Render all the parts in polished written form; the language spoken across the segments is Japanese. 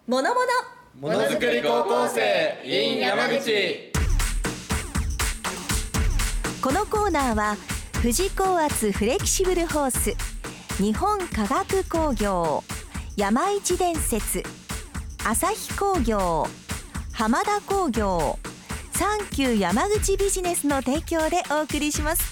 ものづくり高校生 in 山口。 このコーナーは富士高圧フレキシブルホース、日本化学工業、山一電鉄、朝日工業、浜田工業、サンキュー山口ビジネスの提供でお送りします。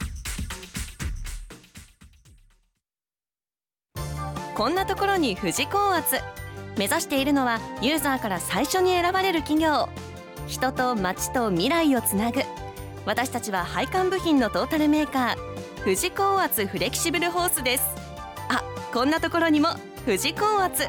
こんなところに富士高圧、目指しているのはユーザーから最初に選ばれる企業。人と街と未来をつなぐ。私たちは配管部品のトータルメーカー、富士高圧フレキシブルホースです。あ、こんなところにも富士高圧。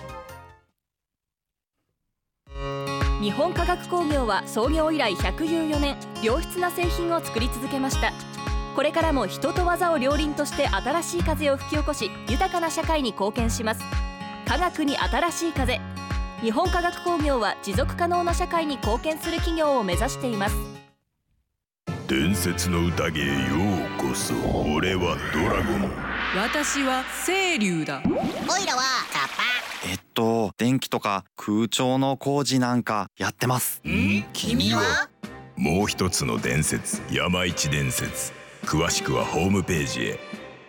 日本化学工業は創業以来114年、良質な製品を作り続けました。これからも人と技を両輪として新しい風を吹き起こし、豊かな社会に貢献します。科学に新しい風。日本化学工業は持続可能な社会に貢献する企業を目指しています。 伝説の宴へようこそ。俺はドラゴン。 私は清流だ。 オイラはカッパ。 電気とか空調の工事なんかやってます。 君は？ もう一つの伝説、山一伝説。詳しくはホームページへ。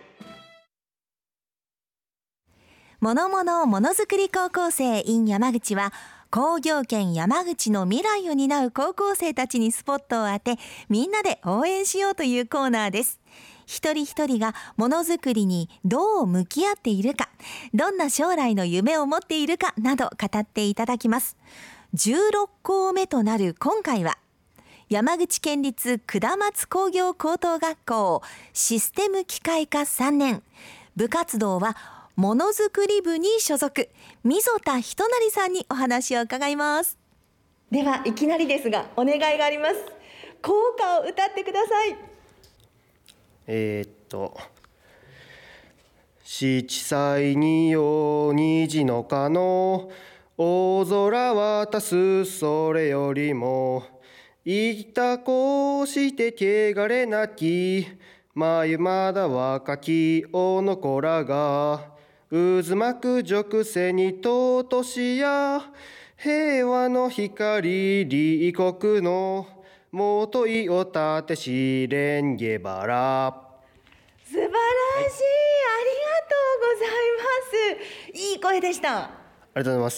ものづくり高校生 in 山口は、工業圏山口の未来を担う高校生たちにスポットを当て、みんなで応援しようというコーナーです。一人一人がものづくりにどう向き合っているか、どんな将来の夢を持っているかなど語っていただきます。16校目となる今回は、山口県立下松工業高等学校システム機械科3年、部活動はものづくり部に所属、溝田仁成さんにお話を伺います。ではいきなりですがお願いがあります。校歌を歌ってください。 七彩によ虹のかの大空渡す、それよりもいたこして汚れなき眉まだ若きおの子らが、渦巻く俗世に尊しや平和の光、李国のもといを立てし蓮華原。 素晴らしい、ありがとうございます。いい声でした。 ありがとうございます。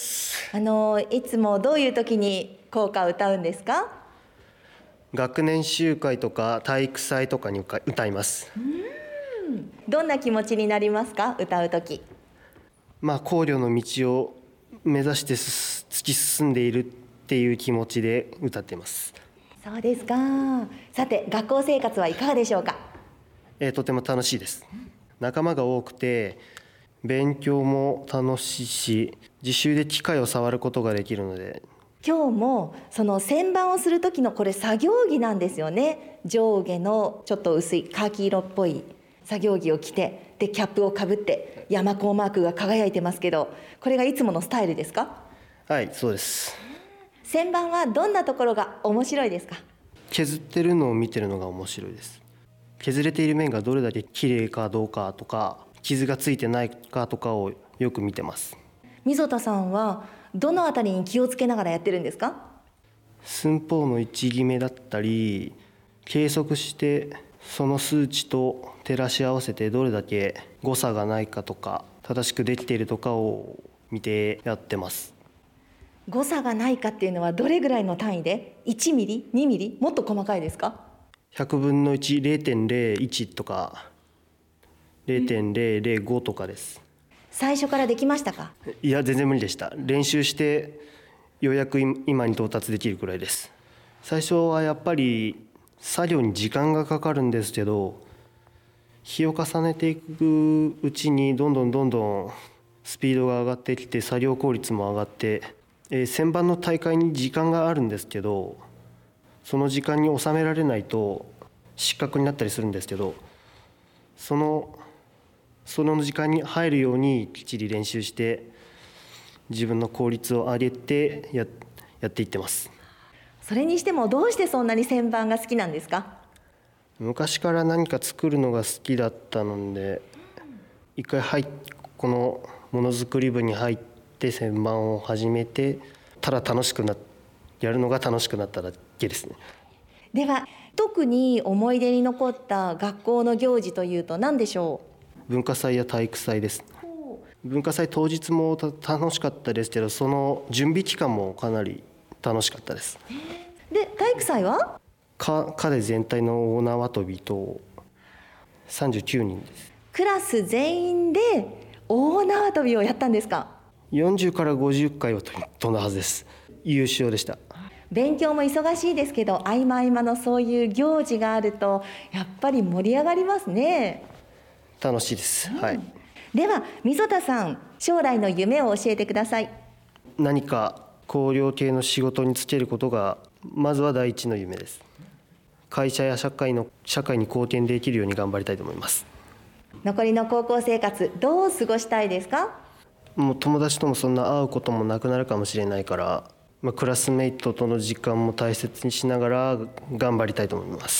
いつもどういう時に校歌を歌うんですか？ 学年集会とか体育祭とかに歌います。 どんな気持ちになりますか？歌う時。 考慮の道を目指して突き進んでいるっていう気持ちで歌っています。 そうですか。さて、学校生活はいかがでしょうか？ とても楽しいです。仲間が多くて勉強も楽しいし、自習で機械を触ることができるので。 今日もその旋盤をする時のこれ作業着なんですよね。上下のちょっと薄いカーキ色っぽい作業着を着て、でキャップをかぶって山高マークが輝いてますけど、これがいつものスタイルですか？ はい、そうです。 旋盤はどんなところが面白いですか？ 削ってるのを見てるのが面白いです。削れている面がどれだけ綺麗かどうかとか、傷がついてないかとかをよく見てます。 溝田さんはどのあたりに気をつけながらやってるんですか？ 寸法の位置決めだったり、計測してその数値と照らし合わせてどれだけ誤差がないかとか、正しくできているとかを見てやってます。 誤差がないかっていうのはどれぐらいの単位で？1ミリ、2ミリ、もっと細かいですか ？100分の1、0.01 とか 0.005 とかです。 最初からできましたか？ いや、全然無理でした。練習してようやく今に到達できるくらいです。最初はやっぱり作業に時間がかかるんですけど、日を重ねていくうちにどんどんスピードが上がってきて、作業効率も上がって、旋盤の大会に時間があるんですけど、その時間に収められないと失格になったりするんですけど、その時間に入るようにきっちり練習して自分の効率を上げてやっていってます。 それにしてもどうしてそんなに旋盤が好きなんですか？ 昔から何か作るのが好きだったので、一回このものづくり部に入っって旋盤を始めて、ただやるのが楽しくなっただけですね。 では特に思い出に残った学校の行事というと何でしょう？文化祭や体育祭です。文化祭当日も楽しかったですけど、その準備期間もかなり楽しかったです。 で体育祭は課で全体の大縄跳びと39人です。 クラス全員で大縄跳びをやったんですか ？40から50回は飛んだはずです。優勝でした。 勉強も忙しいですけど、合間合間のそういう行事があるとやっぱり盛り上がりますね。 楽しいです、はい。 では溝田さん、将来の夢を教えてください。 何か工業系の仕事に就けることがまずは第一の夢です。会社や社会に貢献できるように頑張りたいと思います。 残りの高校生活どう過ごしたいですか？ もう友達ともそんな会うこともなくなるかもしれないから、クラスメイトとの時間も大切にしながら頑張りたいと思います。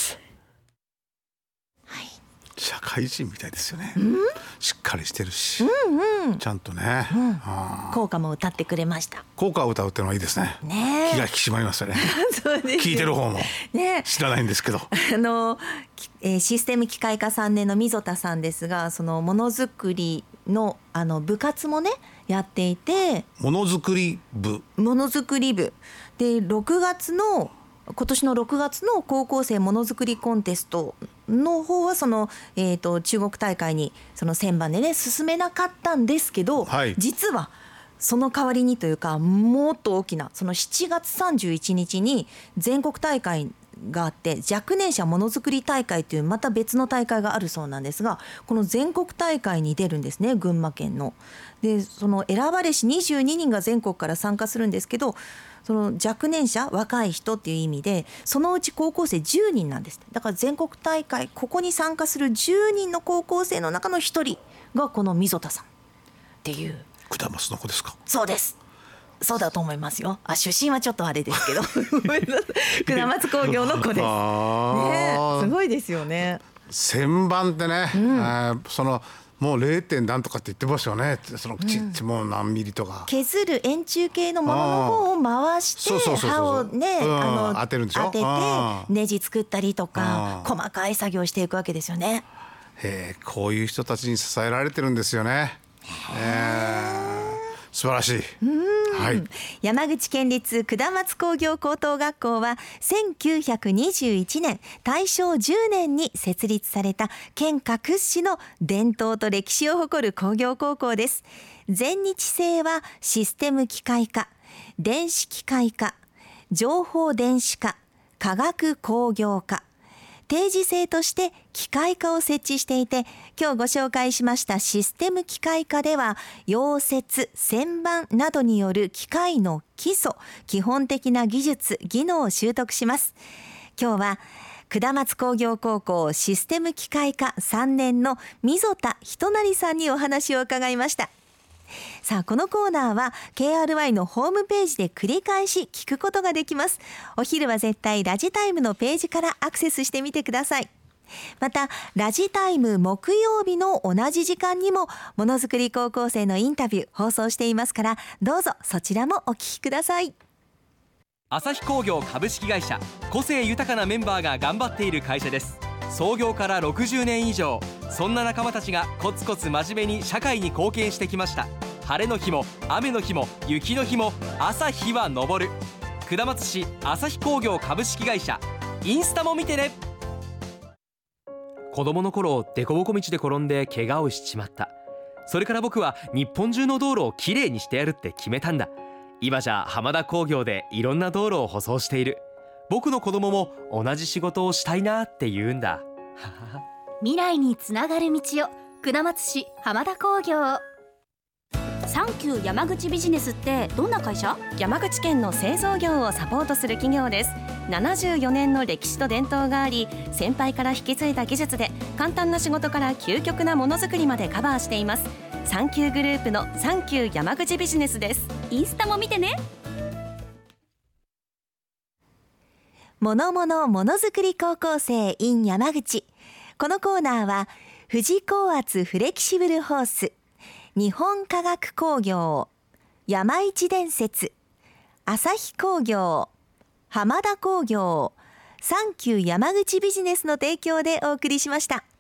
社会人みたいですよね、しっかりしてるし、ちゃんとね、 校歌も歌ってくれました。 校歌を歌うってのはいいですね。気が引き締まりますよね。 そうですよ聞いてる方も、知らないんですけど、 システム機械科3年の溝田さんですが、そのものづくりの部活もねやっていて、 ものづくり部で今年の6月の高校生ものづくりコンテストの方はその、中国大会にその選抜でね進めなかったんですけど、実はその代わりにというか、もっと大きなその7月31日に全国大会があって、若年者ものづくり大会というまた別の大会があるそうなんですが、この全国大会に出るんですね、群馬県の。でその選ばれし22人が全国から参加するんですけど、その若年者、若い人っていう意味で、そのうち高校生10人なんです。だから全国大会ここに参加する10人の高校生の中の1人がこの溝田さんっていう。 下松の子ですか？ そうです、そうだと思いますよ。出身はちょっとあれですけど下松工業の子ですね。すごいですよね。 旋盤ってね、そのもう 0. 何とかって言ってましたよね。そのもう何ミリとか削る円柱形のものの方を回して刃をね当てるんでしょ。 当ててネジ作ったりとか細かい作業をしていくわけですよね。 こういう人たちに支えられてるんですよね。素晴らしい。 山口県立下松工業高等学校は1921年大正10年に設立された県下屈指の伝統と歴史を誇る工業高校です。全日制はシステム機械科、電子機械科、情報電子科、化学工業科、定時制として機械科を設置していて、今日ご紹介しましたシステム機械科では溶接、旋盤などによる機械の基礎、基本的な技術、技能を習得します。今日は下松工業高校システム機械科3年の溝田仁成さんにお話を伺いました。さあ、このコーナーは KRY のホームページで繰り返し聞くことができます。お昼は絶対ラジタイムのページからアクセスしてみてください。またラジタイム木曜日の同じ時間にもものづくり高校生のインタビュー放送していますから、どうぞそちらもお聞きください。 朝日工業株式会社、個性豊かなメンバーが頑張っている会社です。創業から60年以上、そんな仲間たちがコツコツ真面目に社会に貢献してきました。晴れの日も雨の日も雪の日も朝日は昇る。下松市朝日工業株式会社、インスタも見てね。子供の頃デコボコ道で転んで怪我をしちまった。それから僕は日本中の道路をきれいにしてやるって決めたんだ。今じゃ浜田工業でいろんな道路を舗装している。僕の子供も同じ仕事をしたいなって言うんだ。 未来につながる道を、下松市浜田工業。サンキュー山口ビジネスってどんな会社？ 山口県の製造業をサポートする企業です。74年の歴史と伝統があり、先輩から引き継いだ技術で簡単な仕事から究極なものづくりまでカバーしています。サンキューグループのサンキュー山口ビジネスです。 インスタも見てね。 ものものづくり高校生 in 山口。このコーナーは富士高圧フレキシブルホース、日本化学工業、 山一電節、朝日工業、浜田工業、サンキュー山口ビジネスの提供でお送りしました。